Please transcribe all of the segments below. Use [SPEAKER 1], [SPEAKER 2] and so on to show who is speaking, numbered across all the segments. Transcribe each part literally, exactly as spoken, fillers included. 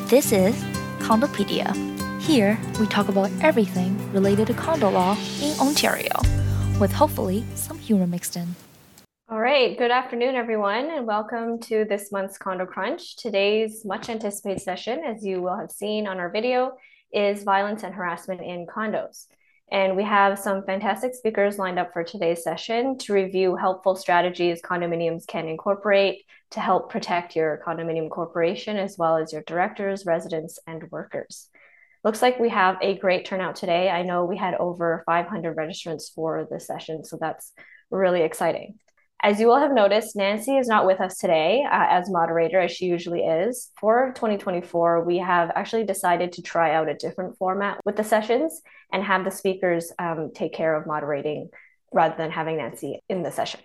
[SPEAKER 1] This is Condopedia. Here, we talk about everything related to condo law in Ontario, with hopefully some humor mixed in.
[SPEAKER 2] All right, good afternoon, everyone, and welcome to this month's Condo Crunch. Today's much anticipated session, as you will have seen on our video, is violence and harassment in condos. And we have some fantastic speakers lined up for today's session to review helpful strategies condominiums can incorporate to help protect your condominium corporation, as well as your directors, residents, and workers. Looks like we have a great turnout today. I know we had over five hundred registrants for this session, so that's really exciting. As you will have noticed, Nancy is not with us today uh, as moderator, as she usually is. For twenty twenty-four, we have actually decided to try out a different format with the sessions and have the speakers um, take care of moderating rather than having Nancy in the session.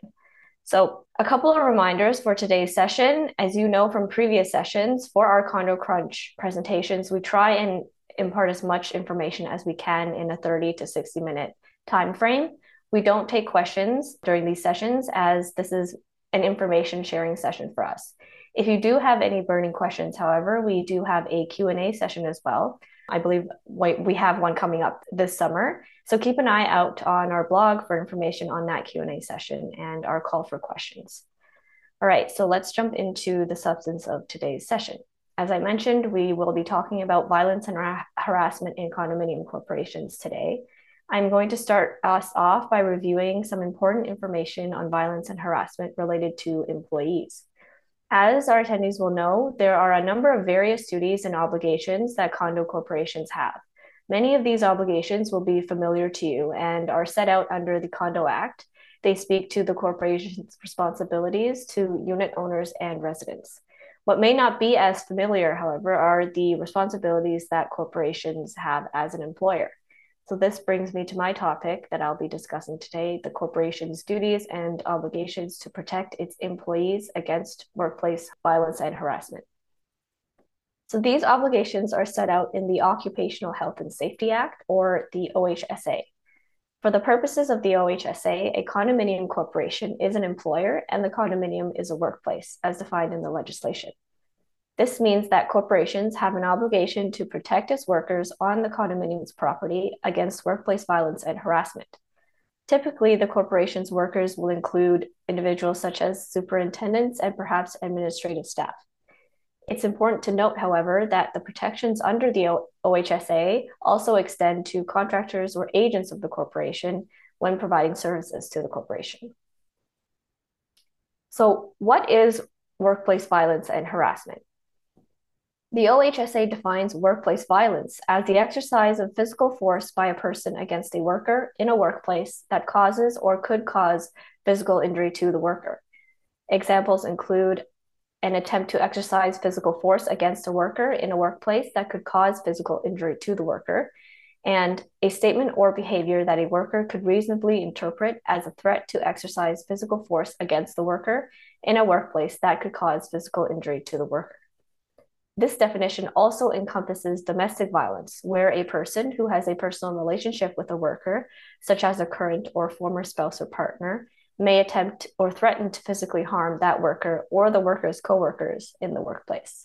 [SPEAKER 2] So a couple of reminders for today's session. As you know from previous sessions, for our Condo Crunch presentations, we try and impart as much information as we can in a thirty to sixty minute time frame. We don't take questions during these sessions, as this is an information sharing session for us. If you do have any burning questions, however, we do have a Q and A session as well. I believe we have one coming up this summer. So keep an eye out on our blog for information on that Q and A session and our call for questions. All right, so let's jump into the substance of today's session. As I mentioned, we will be talking about violence and har- harassment in condominium corporations today. I'm going to start us off by reviewing some important information on violence and harassment related to employees. As our attendees will know, there are a number of various duties and obligations that condo corporations have. Many of these obligations will be familiar to you and are set out under the Condo Act. They speak to the corporation's responsibilities to unit owners and residents. What may not be as familiar, however, are the responsibilities that corporations have as an employer. So this brings me to my topic that I'll be discussing today, the corporation's duties and obligations to protect its employees against workplace violence and harassment. So these obligations are set out in the Occupational Health and Safety Act, or the O H S A. For the purposes of the O H S A, a condominium corporation is an employer and the condominium is a workplace, as defined in the legislation. This means that corporations have an obligation to protect its workers on the condominium's property against workplace violence and harassment. Typically, the corporation's workers will include individuals such as superintendents and perhaps administrative staff. It's important to note, however, that the protections under the O H S A also extend to contractors or agents of the corporation when providing services to the corporation. So, what is workplace violence and harassment? The O H S A defines workplace violence as the exercise of physical force by a person against a worker in a workplace that causes or could cause physical injury to the worker. Examples include an attempt to exercise physical force against a worker in a workplace that could cause physical injury to the worker, and a statement or behavior that a worker could reasonably interpret as a threat to exercise physical force against the worker in a workplace that could cause physical injury to the worker. This definition also encompasses domestic violence, where a person who has a personal relationship with a worker, such as a current or former spouse or partner, may attempt or threaten to physically harm that worker or the worker's coworkers in the workplace.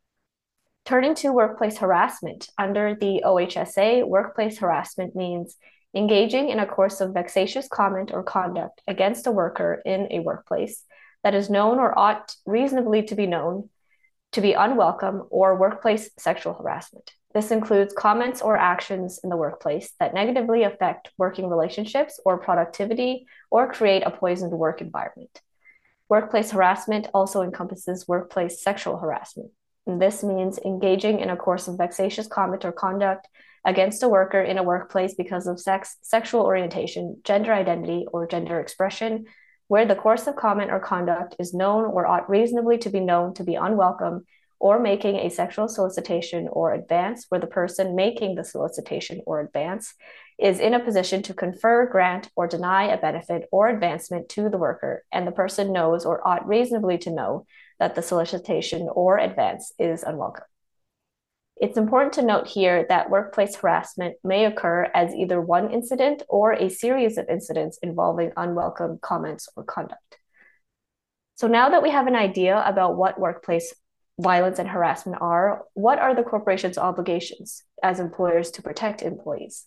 [SPEAKER 2] Turning to workplace harassment, under the O H S A, workplace harassment means engaging in a course of vexatious comment or conduct against a worker in a workplace that is known or ought reasonably to be known to be unwelcome, or workplace sexual harassment. This includes comments or actions in the workplace that negatively affect working relationships or productivity or create a poisoned work environment. Workplace harassment also encompasses workplace sexual harassment. And this means engaging in a course of vexatious comment or conduct against a worker in a workplace because of sex, sexual orientation, gender identity, or gender expression, where the course of comment or conduct is known or ought reasonably to be known to be unwelcome, or making a sexual solicitation or advance where the person making the solicitation or advance is in a position to confer, grant, or deny a benefit or advancement to the worker, and the person knows or ought reasonably to know that the solicitation or advance is unwelcome. It's important to note here that workplace harassment may occur as either one incident or a series of incidents involving unwelcome comments or conduct. So now that we have an idea about what workplace violence and harassment are, what are the corporation's obligations as employers to protect employees?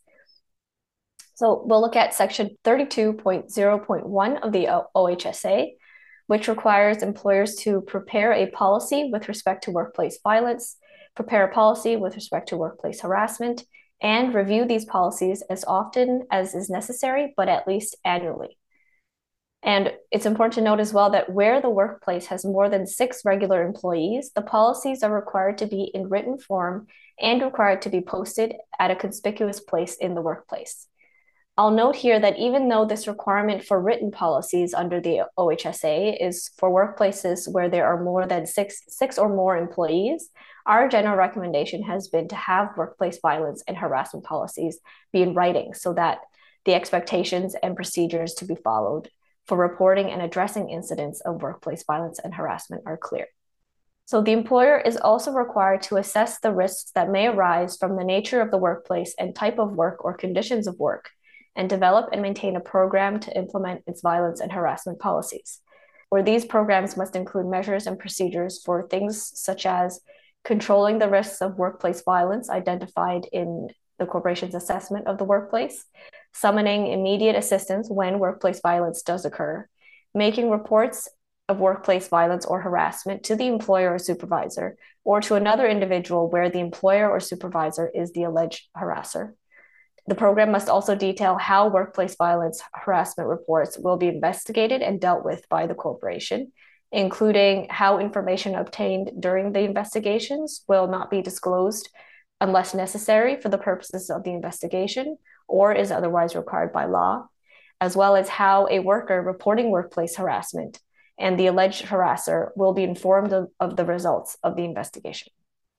[SPEAKER 2] So we'll look at section thirty-two point zero point one of the O H S A, which requires employers to prepare a policy with respect to workplace violence, prepare a policy with respect to workplace harassment, and review these policies as often as is necessary, but at least annually. And it's important to note as well that where the workplace has more than six regular employees, the policies are required to be in written form and required to be posted at a conspicuous place in the workplace. I'll note here that even though this requirement for written policies under the O H S A is for workplaces where there are more than six, six or more employees, our general recommendation has been to have workplace violence and harassment policies be in writing so that the expectations and procedures to be followed for reporting and addressing incidents of workplace violence and harassment are clear. So the employer is also required to assess the risks that may arise from the nature of the workplace and type of work or conditions of work, and develop and maintain a program to implement its violence and harassment policies, where these programs must include measures and procedures for things such as controlling the risks of workplace violence identified in the corporation's assessment of the workplace, summoning immediate assistance when workplace violence does occur, making reports of workplace violence or harassment to the employer or supervisor, or to another individual where the employer or supervisor is the alleged harasser. The program must also detail how workplace violence harassment reports will be investigated and dealt with by the corporation, including how information obtained during the investigations will not be disclosed unless necessary for the purposes of the investigation or is otherwise required by law, as well as how a worker reporting workplace harassment and the alleged harasser will be informed of, of the results of the investigation.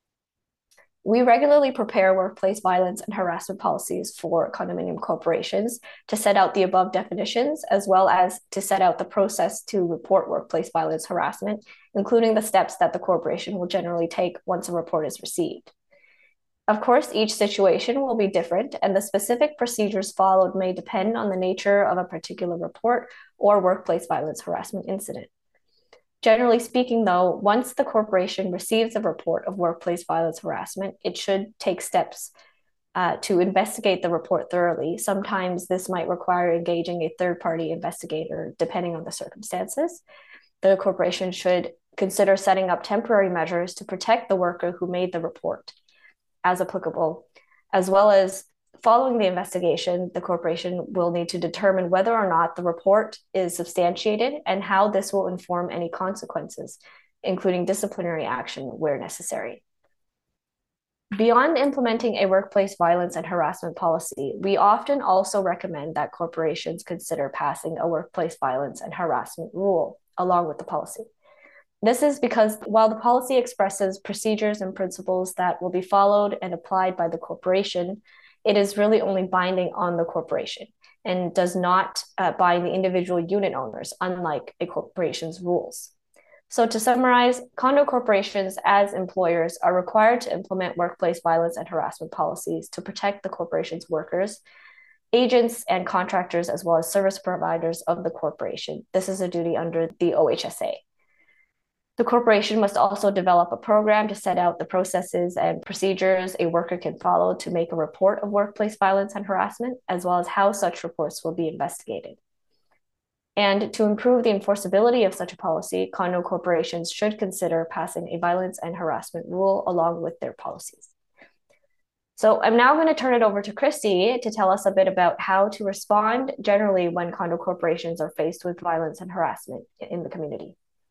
[SPEAKER 2] We regularly prepare workplace violence and harassment policies for condominium corporations to set out the above definitions, as well as to set out the process to report workplace violence harassment, including the steps that the corporation will generally take once a report is received. Of course, each situation will be different, and the specific procedures followed may depend on the nature of a particular report or workplace violence harassment incident. Generally speaking, though, once the corporation receives a report of workplace violence harassment, it should take steps uh, to investigate the report thoroughly. Sometimes this might require engaging a third-party investigator, depending on the circumstances. The corporation should consider setting up temporary measures to protect the worker who made the report, as applicable, as well as following the investigation, the corporation will need to determine whether or not the report is substantiated and how this will inform any consequences, including disciplinary action where necessary. Beyond implementing a workplace violence and harassment policy, we often also recommend that corporations consider passing a workplace violence and harassment rule along with the policy. This is because while the policy expresses procedures and principles that will be followed and applied by the corporation, it is really only binding on the corporation and does not uh, bind the individual unit owners, unlike a corporation's rules. So to summarize, condo corporations as employers are required to implement workplace violence and harassment policies to protect the corporation's workers, agents, and contractors, as well as service providers of the corporation. This is a duty under the O H S A. The corporation must also develop a program to set out the processes and procedures a worker can follow to make a report of workplace violence and harassment, as well as how such reports will be investigated. And to improve the enforceability of such a policy, condo corporations should consider passing a violence and harassment rule along with their policies. So I'm now going to turn it over to Christy to tell us a bit about how to respond generally when condo corporations are faced with violence and harassment in the community.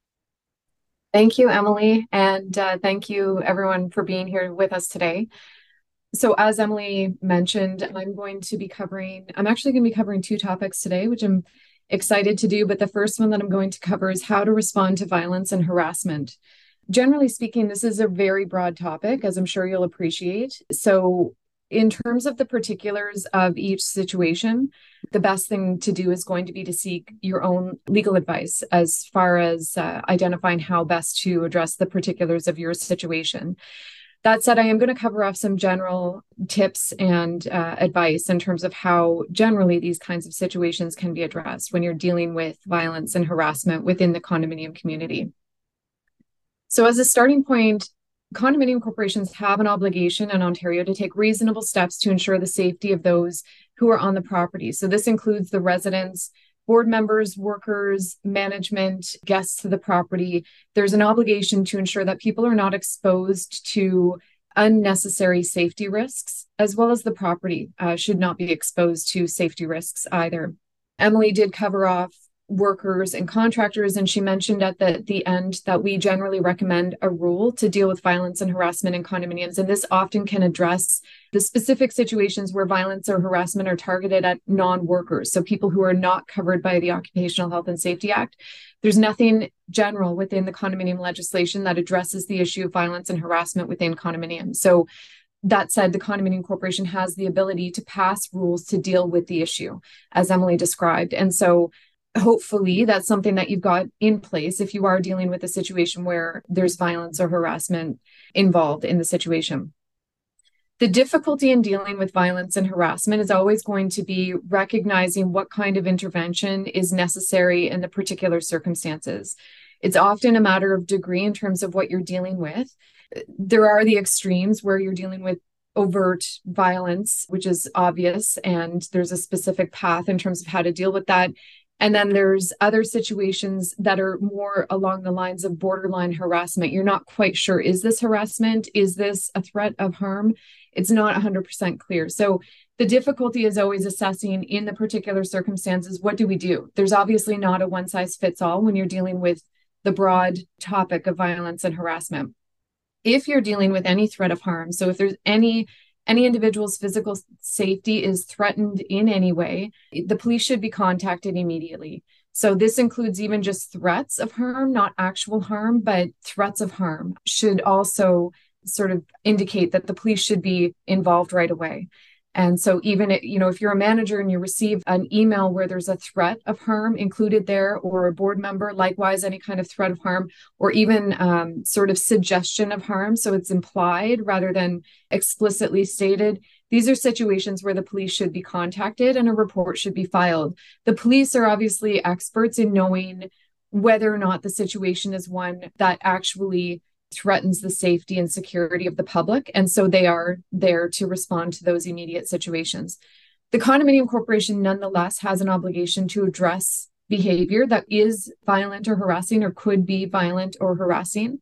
[SPEAKER 3] Thank you, Emily, and uh, thank you everyone for being here with us today. So as Emily mentioned, I'm going to be covering, I'm actually going to be covering two topics today, which I'm excited to do, but the first one that I'm going to cover is how to respond to violence and harassment. Generally speaking, this is a very broad topic, as I'm sure you'll appreciate. So in terms of the particulars of each situation, the best thing to do is going to be to seek your own legal advice as far as uh, identifying how best to address the particulars of your situation. That said, I am going to cover off some general tips and uh, advice in terms of how generally these kinds of situations can be addressed when you're dealing with violence and harassment within the condominium community. So as a starting point, condominium corporations have an obligation in Ontario to take reasonable steps to ensure the safety of those who are on the property. So this includes the residents, board members, workers, management, guests to the property. There's an obligation to ensure that people are not exposed to unnecessary safety risks, as well as the property uh, should not be exposed to safety risks either. Emily did cover off workers and contractors, and she mentioned at the, the end that we generally recommend a rule to deal with violence and harassment in condominiums, and this often can address the specific situations where violence or harassment are targeted at non-workers, so people who are not covered by the Occupational Health and Safety Act. There's nothing general within the condominium legislation that addresses the issue of violence and harassment within condominiums. So that said, the Condominium Corporation has the ability to pass rules to deal with the issue, as Emily described. And so hopefully that's something that you've got in place if you are dealing with a situation where there's violence or harassment involved in the situation. The difficulty in dealing with violence and harassment is always going to be recognizing what kind of intervention is necessary in the particular circumstances. It's often a matter of degree in terms of what you're dealing with. There are the extremes where you're dealing with overt violence, which is obvious, and there's a specific path in terms of how to deal with that. And then there's other situations that are more along the lines of borderline harassment. You're not quite sure, is this harassment? Is this a threat of harm? It's not one hundred percent clear. So the difficulty is always assessing in the particular circumstances, what do we do? There's obviously not a one size fits all when you're dealing with the broad topic of violence and harassment. If you're dealing with any threat of harm, so if there's any any individual's physical safety is threatened in any way, the police should be contacted immediately. So this includes even just threats of harm, not actual harm, but threats of harm should also sort of indicate that the police should be involved right away. And so even, you know, if you're a manager and you receive an email where there's a threat of harm included there, or a board member, likewise, any kind of threat of harm, or even um, sort of suggestion of harm, so it's implied rather than explicitly stated, these are situations where the police should be contacted and a report should be filed. The police are obviously experts in knowing whether or not the situation is one that actually threatens the safety and security of the public. And so they are there to respond to those immediate situations. The Condominium Corporation nonetheless has an obligation to address behavior that is violent or harassing, or could be violent or harassing.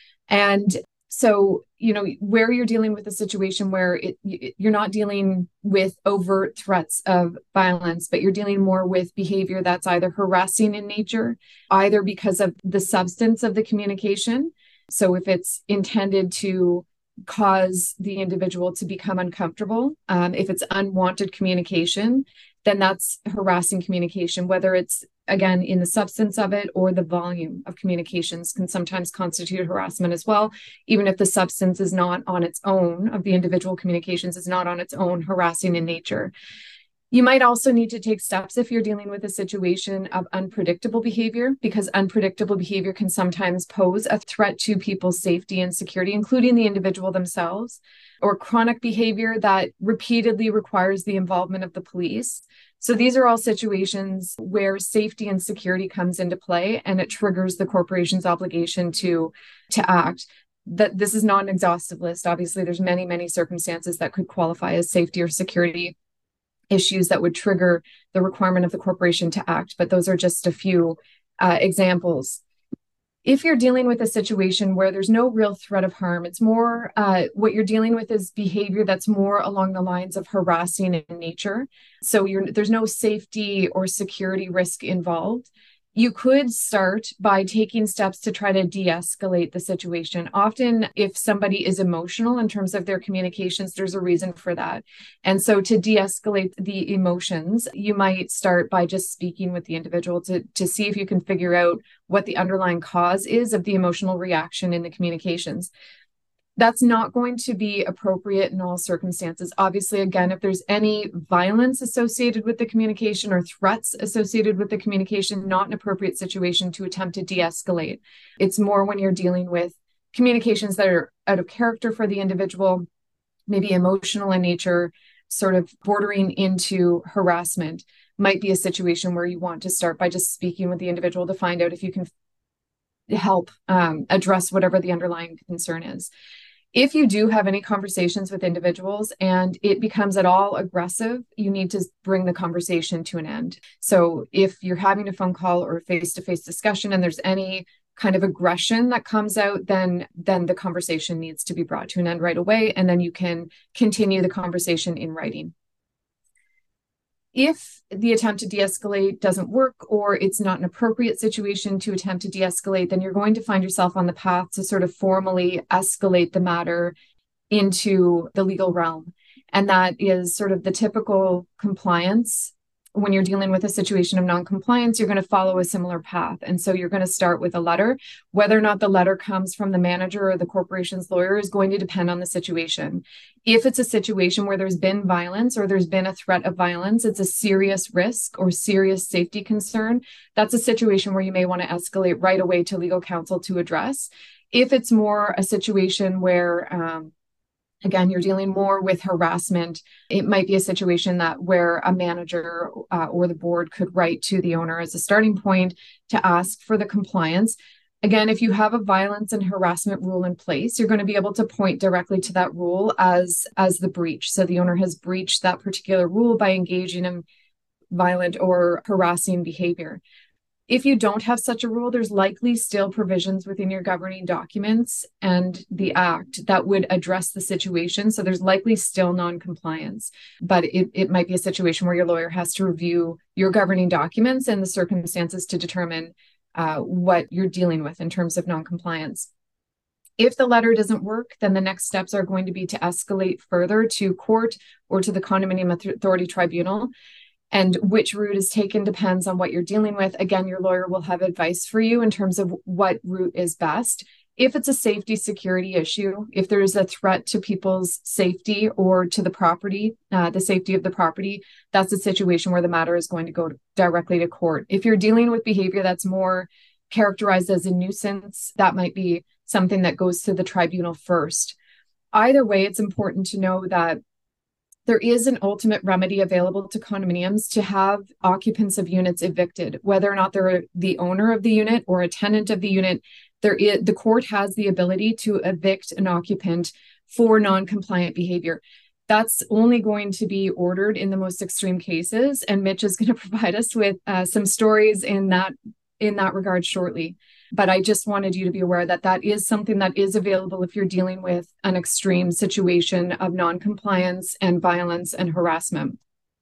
[SPEAKER 3] And so, you know, where you're dealing with a situation where it, you're not dealing with overt threats of violence, but you're dealing more with behavior that's either harassing in nature, either because of the substance of the communication. So if it's intended to cause the individual to become uncomfortable, um, if it's unwanted communication, then that's harassing communication, whether it's, again, in the substance of it or the volume of communications can sometimes constitute harassment as well, even if the substance is not on its own, of the individual communications is not on its own harassing in nature. You might also need to take steps if you're dealing with a situation of unpredictable behavior, because unpredictable behavior can sometimes pose a threat to people's safety and security, including the individual themselves, or chronic behavior that repeatedly requires the involvement of the police. So these are all situations where safety and security comes into play, and it triggers the corporation's obligation to, to act. That this is not an exhaustive list. Obviously, there's many, many circumstances that could qualify as safety or security issues that would trigger the requirement of the corporation to act, but those are just a few uh, examples. If you're dealing with a situation where there's no real threat of harm, it's more uh, what you're dealing with is behavior that's more along the lines of harassing in nature. So you're, there's no safety or security risk involved. You could start by taking steps to try to de-escalate the situation. Often, if somebody is emotional in terms of their communications, there's a reason for that. And so to de-escalate the emotions, you might start by just speaking with the individual to, to see if you can figure out what the underlying cause is of the emotional reaction in the communications. That's not going to be appropriate in all circumstances. Obviously, again, if there's any violence associated with the communication or threats associated with the communication, not an appropriate situation to attempt to de-escalate. It's more when you're dealing with communications that are out of character for the individual, maybe emotional in nature, sort of bordering into harassment, might be a situation where you want to start by just speaking with the individual to find out if you can help um, address whatever the underlying concern is. If you do have any conversations with individuals and it becomes at all aggressive, you need to bring the conversation to an end. So if you're having a phone call or a face-to-face discussion and there's any kind of aggression that comes out, then then the conversation needs to be brought to an end right away, and then you can continue the conversation in writing. If the attempt to de-escalate doesn't work, or it's not an appropriate situation to attempt to de-escalate, then you're going to find yourself on the path to sort of formally escalate the matter into the legal realm. And that is sort of the typical compliance. When you're dealing with a situation of non-compliance, you're going to follow a similar path. And so you're going to start with a letter. Whether or not the letter comes from the manager or the corporation's lawyer is going to depend on the situation. If it's a situation where there's been violence or there's been a threat of violence, it's a serious risk or serious safety concern, that's a situation where you may want to escalate right away to legal counsel to address. If it's more a situation where, um, again, you're dealing more with harassment, it might be a situation that where a manager uh, or the board could write to the owner as a starting point to ask for the compliance. Again, if you have a violence and harassment rule in place, you're going to be able to point directly to that rule as, as the breach. So the owner has breached that particular rule by engaging in violent or harassing behavior. If you don't have such a rule, there's likely still provisions within your governing documents and the act that would address the situation. So there's likely still non-compliance, but it, it might be a situation where your lawyer has to review your governing documents and the circumstances to determine uh, what you're dealing with in terms of non-compliance. If the letter doesn't work, then the next steps are going to be to escalate further to court or to the Condominium Authority Tribunal. And which route is taken depends on what you're dealing with. Again, your lawyer will have advice for you in terms of what route is best. If it's a safety security issue, if there's a threat to people's safety or to the property, uh, the safety of the property, that's a situation where the matter is going to go directly to court. If you're dealing with behavior that's more characterized as a nuisance, that might be something that goes to the tribunal first. Either way, it's important to know that there is an ultimate remedy available to condominiums to have occupants of units evicted, whether or not they're the owner of the unit or a tenant of the unit. There is, the court has the ability to evict an occupant for non-compliant behavior. That's only going to be ordered in the most extreme cases, and Mitch is going to provide us with uh, some stories in that in that regard shortly. But I just wanted you to be aware that that is something that is available if you're dealing with an extreme situation of non-compliance and violence and harassment.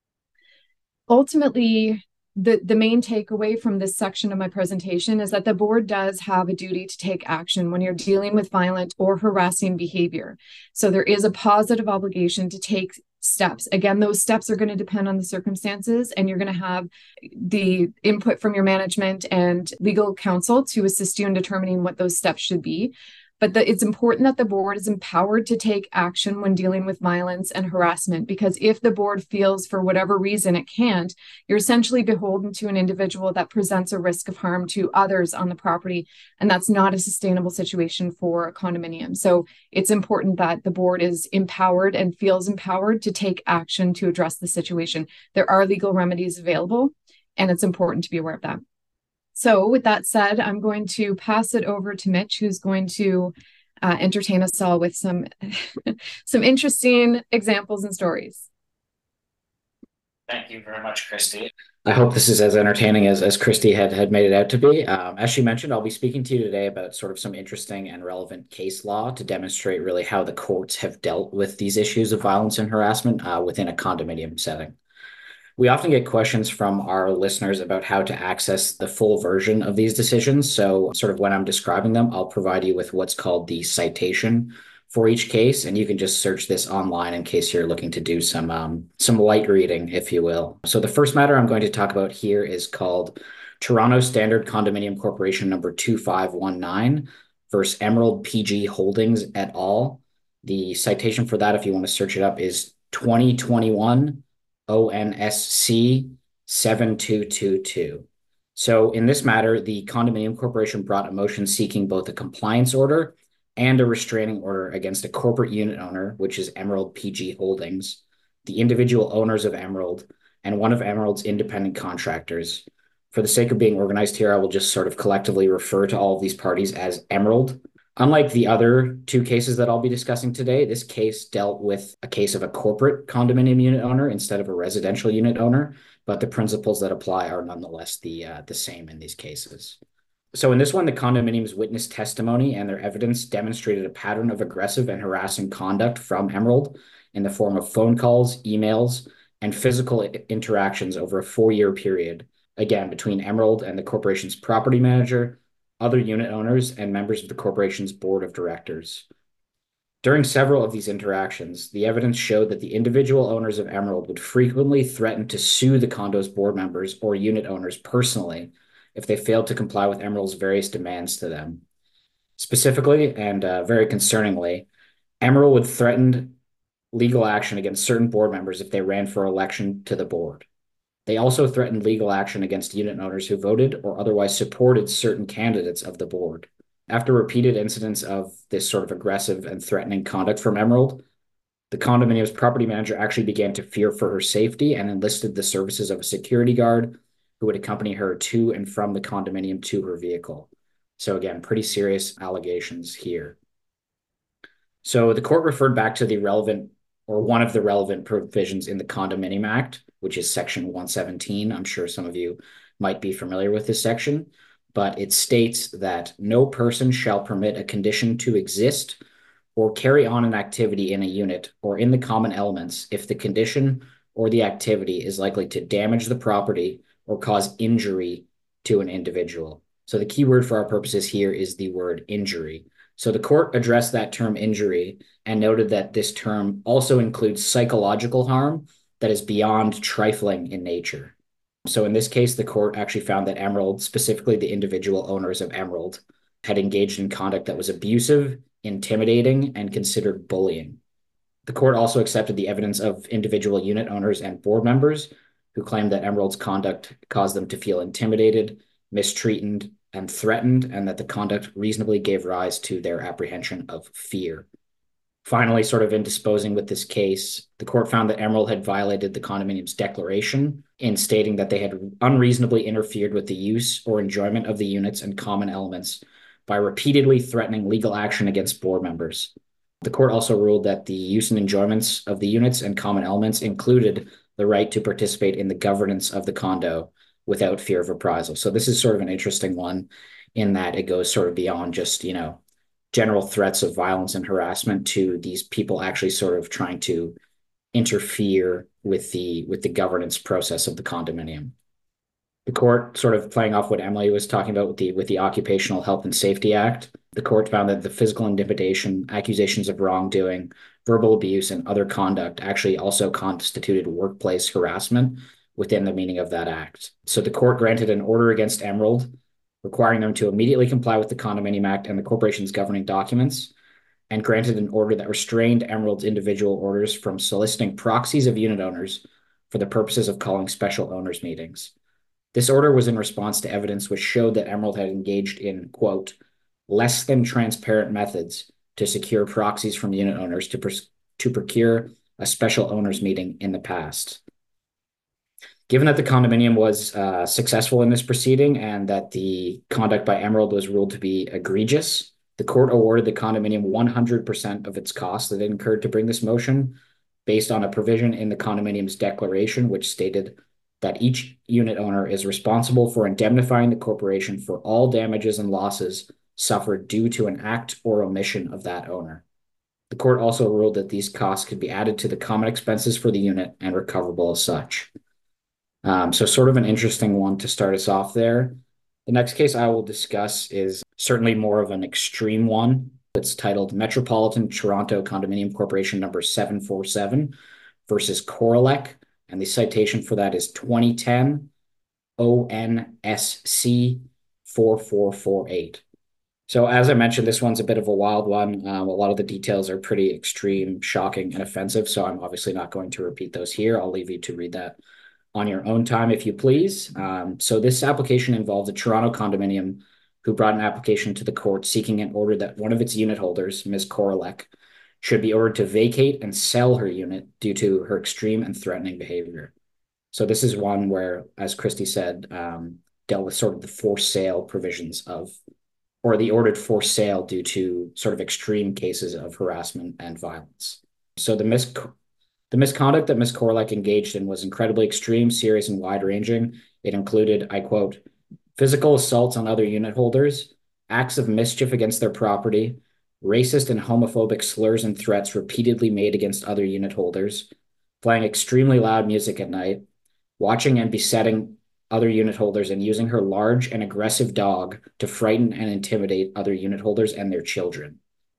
[SPEAKER 3] Ultimately, the, the main takeaway from this section of my presentation is that the board does have a duty to take action when you're dealing with violent or harassing behavior. So there is a positive obligation to take steps. Again, those steps are going to depend on the circumstances, and you're going to have the input from your management and legal counsel to assist you in determining what those steps should be. But the, it's important that the board is empowered to take action when dealing with violence and harassment, because if the board feels for whatever reason it can't, you're essentially beholden to an individual that presents a risk of harm to others on the property. And that's not a sustainable situation for a condominium. So it's important that the board is empowered and feels empowered to take action to address the situation. There are legal remedies available, and it's important to be aware of that. So with that said, I'm going to pass it over to Mitch, who's going to uh, entertain us all with some, some interesting examples and stories.
[SPEAKER 4] Thank you very much, Christy. I hope this is as entertaining as, as Christy had, had made it out to be. Um, as she mentioned, I'll be speaking to you today about sort of some interesting and relevant case law to demonstrate really how the courts have dealt with these issues of violence and harassment uh, within a condominium setting. We often get questions from our listeners about how to access the full version of these decisions. So sort of when I'm describing them, I'll provide you with what's called the citation for each case, and you can just search this online in case you're looking to do some um, some light reading, if you will. So the first matter I'm going to talk about here is called Toronto Standard Condominium Corporation number two five one nine versus Emerald P G Holdings et al. The citation for that, if you want to search it up, is twenty twenty-one O N S C seven two two two. So in this matter, the condominium corporation brought a motion seeking both a compliance order and a restraining order against a corporate unit owner, which is Emerald P G Holdings, the individual owners of Emerald, and one of Emerald's independent contractors For the sake of being organized here, I will just sort of collectively refer to all of these parties as Emerald. Unlike the other two cases that I'll be discussing today, this case dealt with a case of a corporate condominium unit owner instead of a residential unit owner, but the principles that apply are nonetheless the, uh, the same in these cases. So in this one, the condominium's witness testimony and their evidence demonstrated a pattern of aggressive and harassing conduct from Emerald in the form of phone calls, emails, and physical interactions over a four-year period, again, between Emerald and the corporation's property manager, other unit owners, and members of the corporation's board of directors. During several of these interactions, the evidence showed that the individual owners of Emerald would frequently threaten to sue the condo's board members or unit owners personally if they failed to comply with Emerald's various demands to them. Specifically, and uh, very concerningly, Emerald would threaten legal action against certain board members if they ran for election to the board. They also threatened legal action against unit owners who voted or otherwise supported certain candidates of the board. After repeated incidents of this sort of aggressive and threatening conduct from Emerald, the condominium's property manager actually began to fear for her safety and enlisted the services of a security guard who would accompany her to and from the condominium to her vehicle. So again, pretty serious allegations here. So the court referred back to the relevant or one of the relevant provisions in the Condominium Act, which is section one seventeen. I'm sure some of you might be familiar with this section, but it states that no person shall permit a condition to exist or carry on an activity in a unit or in the common elements if the condition or the activity is likely to damage the property or cause injury to an individual. So the key word for our purposes here is the word injury. So the court addressed that term injury and noted that this term also includes psychological harm that is beyond trifling in nature. So in this case, the court actually found that Emerald, specifically the individual owners of Emerald, had engaged in conduct that was abusive, intimidating, and considered bullying. The court also accepted the evidence of individual unit owners and board members who claimed that Emerald's conduct caused them to feel intimidated, mistreated, and threatened, and that the conduct reasonably gave rise to their apprehension of fear. Finally, sort of in disposing with this case, the court found that Emerald had violated the condominium's declaration in stating that they had unreasonably interfered with the use or enjoyment of the units and common elements by repeatedly threatening legal action against board members. The court also ruled that the use and enjoyments of the units and common elements included the right to participate in the governance of the condo without fear of reprisal. So this is sort of an interesting one in that it goes sort of beyond just, you know, general threats of violence and harassment to these people actually sort of trying to interfere with the with the governance process of the condominium. The court, sort of playing off what Emily was talking about with the with the Occupational Health and Safety Act, the court found that the physical intimidation, accusations of wrongdoing, verbal abuse, and other conduct actually also constituted workplace harassment within the meaning of that act. So the court granted an order against Emerald, requiring them to immediately comply with the Condominium Act and the corporation's governing documents, and granted an order that restrained Emerald's individual orders from soliciting proxies of unit owners for the purposes of calling special owners meetings. This order was in response to evidence which showed that Emerald had engaged in, quote, less than transparent methods to secure proxies from unit owners to, to procure a special owners meeting in the past. Given that the condominium was uh, successful in this proceeding and that the conduct by Emerald was ruled to be egregious, the court awarded the condominium one hundred percent of its costs that it incurred to bring this motion based on a provision in the condominium's declaration, which stated that each unit owner is responsible for indemnifying the corporation for all damages and losses suffered due to an act or omission of that owner. The court also ruled that these costs could be added to the common expenses for the unit and recoverable as such. Um, so sort of an interesting one to start us off there. The next case I will discuss is certainly more of an extreme one. It's titled Metropolitan Toronto Condominium Corporation number seven four seven versus Coralec, and the citation for that is twenty ten O N S C four four four eight. So as I mentioned, this one's a bit of a wild one. Um, a lot of the details are pretty extreme, shocking, and offensive, so I'm obviously not going to repeat those here. I'll leave you to read that on your own time, if you please. Um, so this application involves a Toronto condominium who brought an application to the court seeking an order that one of its unit holders, Miz Coralec, should be ordered to vacate and sell her unit due to her extreme and threatening behavior. So this is one where, as Christy said, um, dealt with sort of the forced sale provisions of, or the ordered forced sale due to sort of extreme cases of harassment and violence. So the mis the misconduct that Miz Korlek engaged in was incredibly extreme, serious, and wide-ranging. It included, I quote, physical assaults on other unit holders, acts of mischief against their property, racist and homophobic slurs and threats repeatedly made against other unit holders, playing extremely loud music at night, watching and besetting other unit holders, and using her large and aggressive dog to frighten and intimidate other unit holders and their children.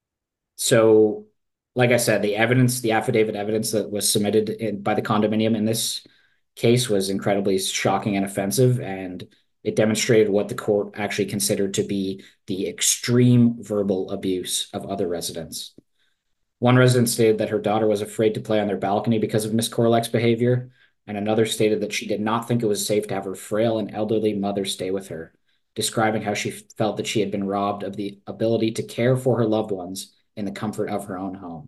[SPEAKER 4] So, like I said, the evidence, the affidavit evidence that was submitted in, by the condominium in this case was incredibly shocking and offensive, and it demonstrated what the court actually considered to be the extreme verbal abuse of other residents. One resident stated that her daughter was afraid to play on their balcony because of Miz Korlek's behavior, and another stated that she did not think it was safe to have her frail and elderly mother stay with her, describing how she felt that she had been robbed of the ability to care for her loved ones in the comfort of her own home.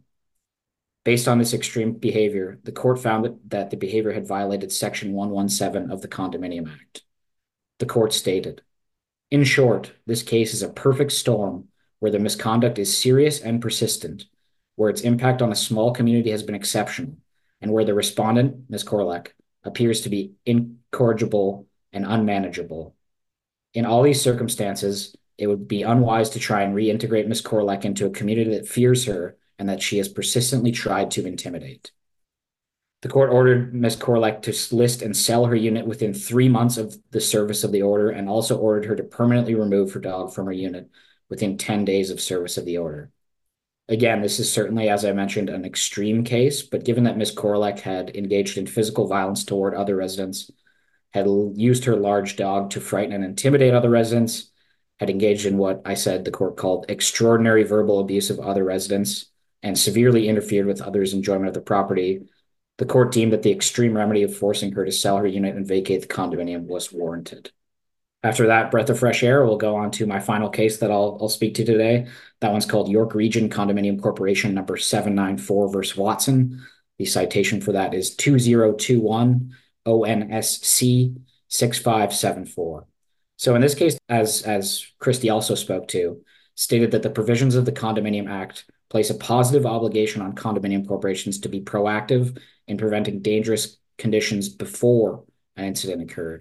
[SPEAKER 4] Based on this extreme behavior, the court found that the behavior had violated Section one seventeen of the Condominium Act. The court stated, in short, this case is a perfect storm where the misconduct is serious and persistent, where its impact on a small community has been exceptional, and where the respondent, Miz Korlek, appears to be incorrigible and unmanageable. In all these circumstances, it would be unwise to try and reintegrate Miz Korlek into a community that fears her and that she has persistently tried to intimidate. The court ordered Miz Korlek to list and sell her unit within three months of the service of the order, and also ordered her to permanently remove her dog from her unit within ten days of service of the order. Again, this is certainly, as I mentioned, an extreme case, but given that Miz Korlek had engaged in physical violence toward other residents, had used her large dog to frighten and intimidate other residents, had engaged in what I said the court called extraordinary verbal abuse of other residents, and severely interfered with others' enjoyment of the property, the court deemed that the extreme remedy of forcing her to sell her unit and vacate the condominium was warranted. After that breath of fresh air, we'll go on to my final case that I'll, I'll speak to today. That one's called York Region Condominium Corporation number seven nine four versus Watson. The citation for that is two zero two one O N S C six five seven four. So in this case, as, as Christy also spoke to, stated that the provisions of the Condominium Act place a positive obligation on condominium corporations to be proactive in preventing dangerous conditions before an incident occurred.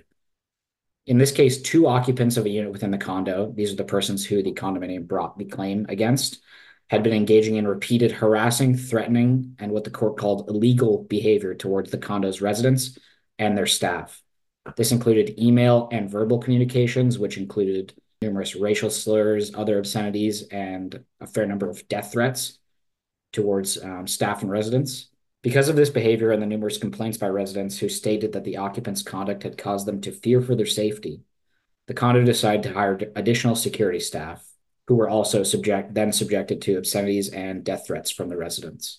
[SPEAKER 4] In this case, two occupants of a unit within the condo, these are the persons who the condominium brought the claim against, had been engaging in repeated harassing, threatening, and what the court called illegal behavior towards the condo's residents and their staff. This included email and verbal communications, which included numerous racial slurs, other obscenities, and a fair number of death threats towards um, staff and residents. Because of this behavior and the numerous complaints by residents who stated that the occupants' conduct had caused them to fear for their safety, the condo decided to hire additional security staff who were also subject then subjected to obscenities and death threats from the residents.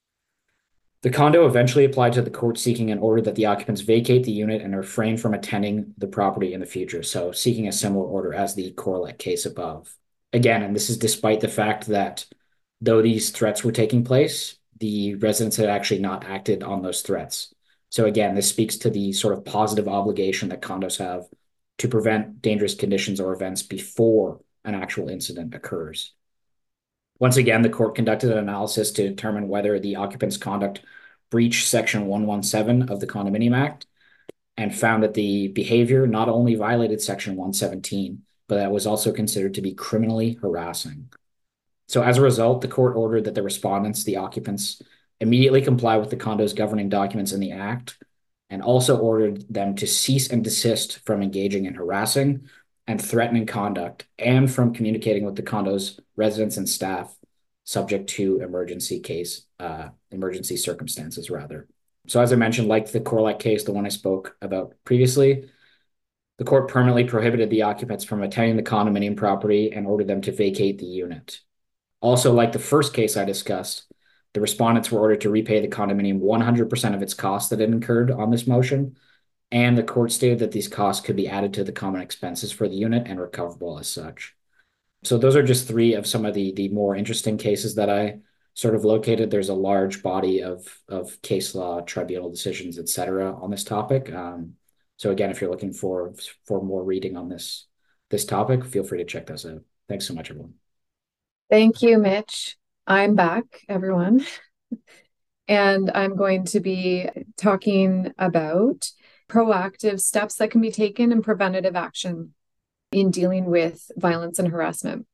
[SPEAKER 4] The condo eventually applied to the court seeking an order that the occupants vacate the unit and refrain from attending the property in the future, so seeking a similar order as the Korlek case above. Again, and this is despite the fact that though these threats were taking place, the residents had actually not acted on those threats. So again, this speaks to the sort of positive obligation that condos have to prevent dangerous conditions or events before an actual incident occurs. Once again, the court conducted an analysis to determine whether the occupant's conduct breached Section one seventeen of the Condominium Act, and found that the behavior not only violated Section one seventeen, but that was also considered to be criminally harassing. So as a result, the court ordered that the respondents, the occupants, immediately comply with the condo's governing documents in the Act, and also ordered them to cease and desist from engaging in harassing and threatening conduct, and from communicating with the condo's residents and staff, subject to emergency case, uh, emergency circumstances, rather. So as I mentioned, like the Korlek case, the one I spoke about previously, the court permanently prohibited the occupants from attending the condominium property and ordered them to vacate the unit. Also, like the first case I discussed, the respondents were ordered to repay the condominium one hundred percent of its costs that it incurred on this motion, and the court stated that these costs could be added to the common expenses for the unit and recoverable as such. So those are just three of some of the, the more interesting cases that I sort of located. There's a large body of, of case law, tribunal decisions, et cetera on this topic. Um, So again, if you're looking for for more reading on this this topic, feel free to check those out. Thanks so much, everyone.
[SPEAKER 3] Thank you, Mitch. I'm back, everyone. And I'm going to be talking about proactive steps that can be taken in preventative action in dealing with violence and harassment.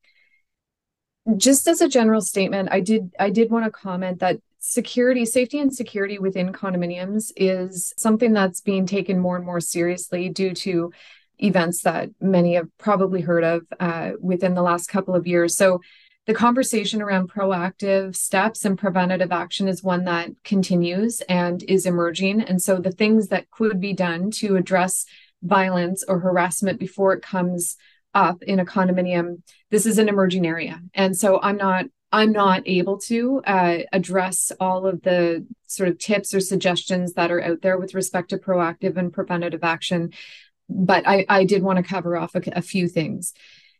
[SPEAKER 3] Just as a general statement, I did I did want to comment that security, safety and security within condominiums is something that's being taken more and more seriously due to events that many have probably heard of uh, within the last couple of years. So the conversation around proactive steps and preventative action is one that continues and is emerging. And so the things that could be done to address violence or harassment before it comes up in a condominium, this is an emerging area. And so I'm not I'm not able to uh, address all of the sort of tips or suggestions that are out there with respect to proactive and preventative action. But I, I did want to cover off a, a few things.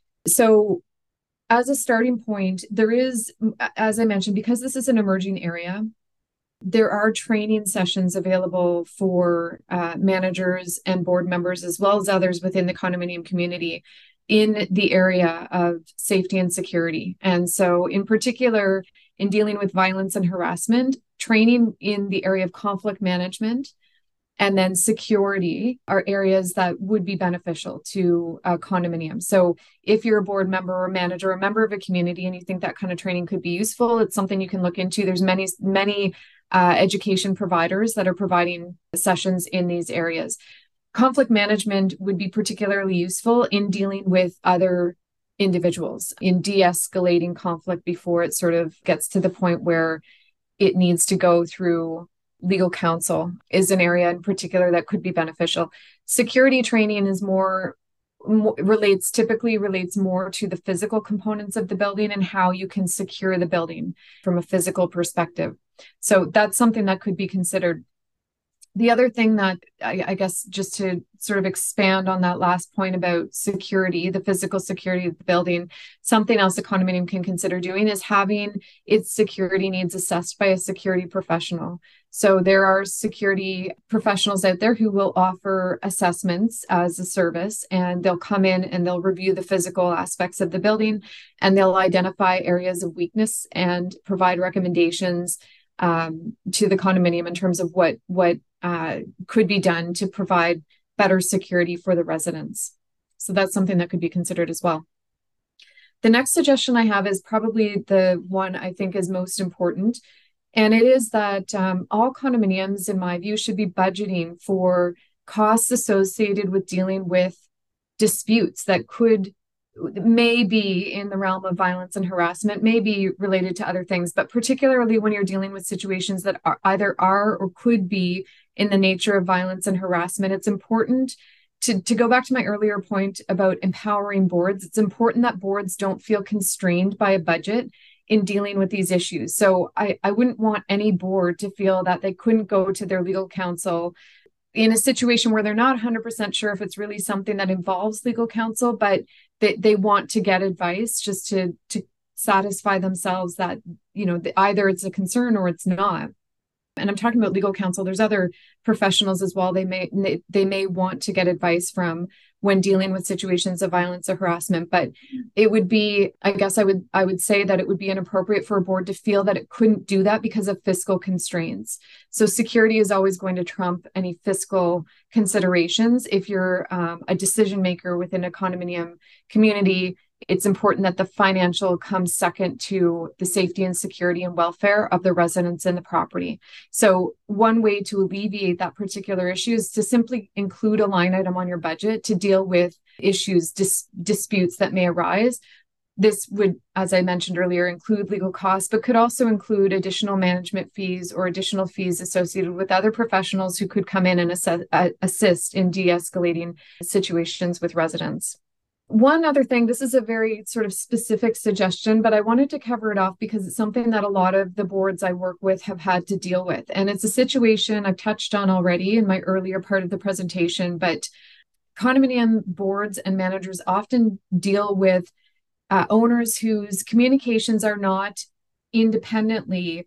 [SPEAKER 3] So as a starting point, there is, as I mentioned, because this is an emerging area, there are training sessions available for uh, managers and board members, as well as others within the condominium community in the area of safety and security. And so in particular, in dealing with violence and harassment, training in the area of conflict management and then security are areas that would be beneficial to a condominium. So if you're a board member or manager or a member of a community and you think that kind of training could be useful, it's something you can look into. There's many, many uh, education providers that are providing sessions in these areas. Conflict management would be particularly useful in dealing with other individuals, in de-escalating conflict before it sort of gets to the point where it needs to go through legal counsel is an area in particular that could be beneficial. Security training is more, more relates typically relates more to the physical components of the building and how you can secure the building from a physical perspective. So that's something that could be considered. The other thing that I, I guess just to sort of expand on that last point about security, the physical security of the building, something else a condominium can consider doing is having its security needs assessed by a security professional. So there are security professionals out there who will offer assessments as a service, and they'll come in and they'll review the physical aspects of the building, and they'll identify areas of weakness and provide recommendations um, to the condominium in terms of what what uh, could be done to provide better security for the residents. So that's something that could be considered as well. The next suggestion I have is probably the one I think is most important. And it is that um, all condominiums, in my view, should be budgeting for costs associated with dealing with disputes that could may be in the realm of violence and harassment, may be related to other things, but particularly when you're dealing with situations that are either are or could be in the nature of violence and harassment, it's important to, to go back to my earlier point about empowering boards. It's important that boards don't feel constrained by a budget in dealing with these issues. So I, I wouldn't want any board to feel that they couldn't go to their legal counsel in a situation where they're not one hundred percent sure if it's really something that involves legal counsel, but they, they want to get advice just to, to satisfy themselves that, you know, either it's a concern or it's not. And I'm talking about legal counsel. There's other professionals as well. They may they may want to get advice from when dealing with situations of violence or harassment. But it would be, I guess I would I would say that it would be inappropriate for a board to feel that it couldn't do that because of fiscal constraints. So security is always going to trump any fiscal considerations. If you're um, a decision maker within a condominium community, it's important that the financial comes second to the safety and security and welfare of the residents in the property. So one way to alleviate that particular issue is to simply include a line item on your budget to deal with issues, dis- disputes that may arise. This would, as I mentioned earlier, include legal costs, but could also include additional management fees or additional fees associated with other professionals who could come in and assess, uh, assist in de-escalating situations with residents. One other thing, this is a very sort of specific suggestion, but I wanted to cover it off because it's something that a lot of the boards I work with have had to deal with. And it's a situation I've touched on already in my earlier part of the presentation, but condominium boards and managers often deal with uh, owners whose communications are not independently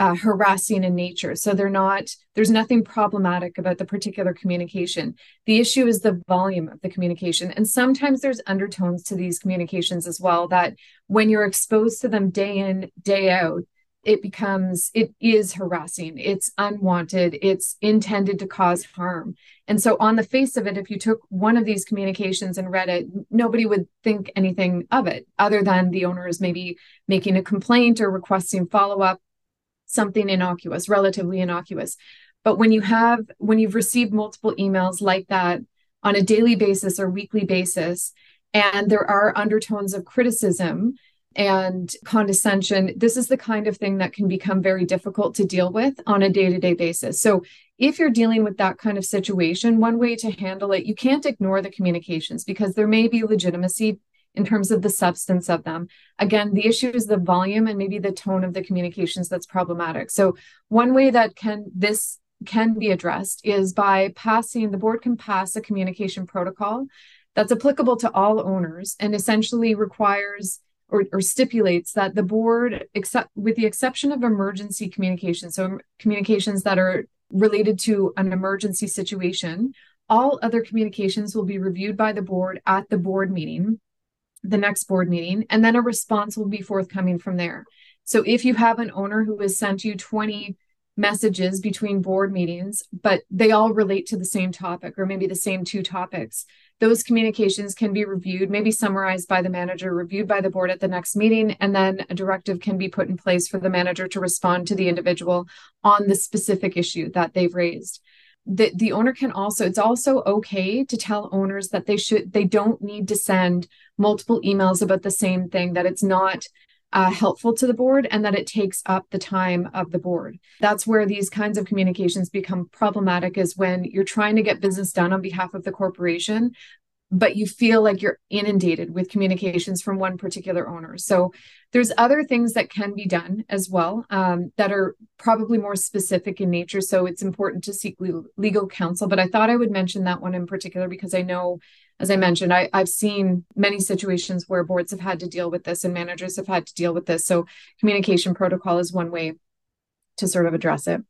[SPEAKER 3] uh, harassing in nature. So they're not, there's nothing problematic about the particular communication. The issue is the volume of the communication. And sometimes there's undertones to these communications as well, that when you're exposed to them day in, day out, it becomes, it is harassing, it's unwanted, it's intended to cause harm. And so on the face of it, if you took one of these communications and read it, nobody would think anything of it, other than the owner is maybe making a complaint or requesting follow-up, something innocuous, relatively innocuous. But when you have, when you've received multiple emails like that on a daily basis or weekly basis, and there are undertones of criticism and condescension, this is the kind of thing that can become very difficult to deal with on a day-to-day basis. So if you're dealing with that kind of situation, one way to handle it, you can't ignore the communications because there may be legitimacy in terms of the substance of them. Again, the issue is the volume and maybe the tone of the communications that's problematic. So one way that can this can be addressed is by passing, the board can pass a communication protocol that's applicable to all owners and essentially requires Or, or stipulates that the board, except with the exception of emergency communications, so communications that are related to an emergency situation, all other communications will be reviewed by the board at the board meeting, the next board meeting, and then a response will be forthcoming from there. So if you have an owner who has sent you twenty messages between board meetings, but they all relate to the same topic or maybe the same two topics, those communications can be reviewed, maybe summarized by the manager, reviewed by the board at the next meeting, and then a directive can be put in place for the manager to respond to the individual on the specific issue that they've raised. The, the owner can also, it's also okay to tell owners that they should, they don't need to send multiple emails about the same thing, that it's not Uh, helpful to the board and that it takes up the time of the board. That's where these kinds of communications become problematic, is when you're trying to get business done on behalf of the corporation, but you feel like you're inundated with communications from one particular owner. So there's other things that can be done as well um, that are probably more specific in nature. So it's important to seek legal counsel, but I thought I would mention that one in particular because I know, as I mentioned, I, I've seen many situations where boards have had to deal with this and managers have had to deal with this. So communication protocol is one way to sort of address it.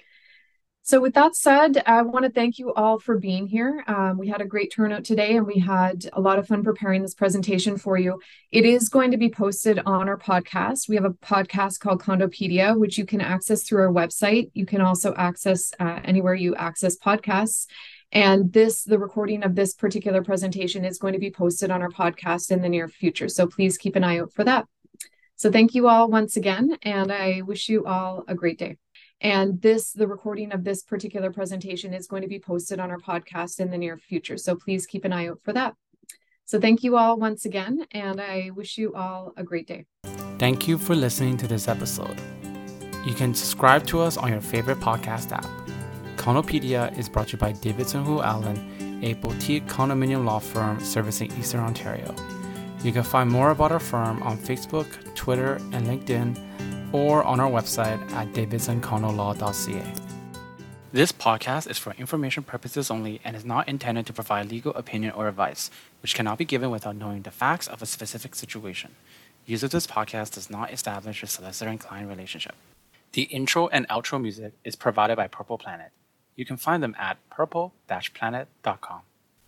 [SPEAKER 3] So with that said, I want to thank you all for being here. Um, we had a great turnout today and we had a lot of fun preparing this presentation for you. It is going to be posted on our podcast. We have a podcast called Condopedia, which you can access through our website. You can also access uh, anywhere you access podcasts. And this, the recording of this particular presentation is going to be posted on our podcast in the near future. So please keep an eye out for that. So thank you all once again, and I wish you all a great day. And this, the recording of this particular presentation is going to be posted on our podcast in the near future. So please keep an eye out for that. So thank you all once again, and I wish you all a great day.
[SPEAKER 5] Thank you for listening to this episode. You can subscribe to us on your favorite podcast app. Condopedia is brought to you by Davidson Hu Allen, a boutique condominium law firm servicing Eastern Ontario. You can find more about our firm on Facebook, Twitter, and LinkedIn, or on our website at davidson condo law dot c a. This podcast is for information purposes only and is not intended to provide legal opinion or advice, which cannot be given without knowing the facts of a specific situation. Use of this podcast does not establish a solicitor and client relationship. The intro and outro music is provided by Purple Planet. You can find them at purple dash planet dot com.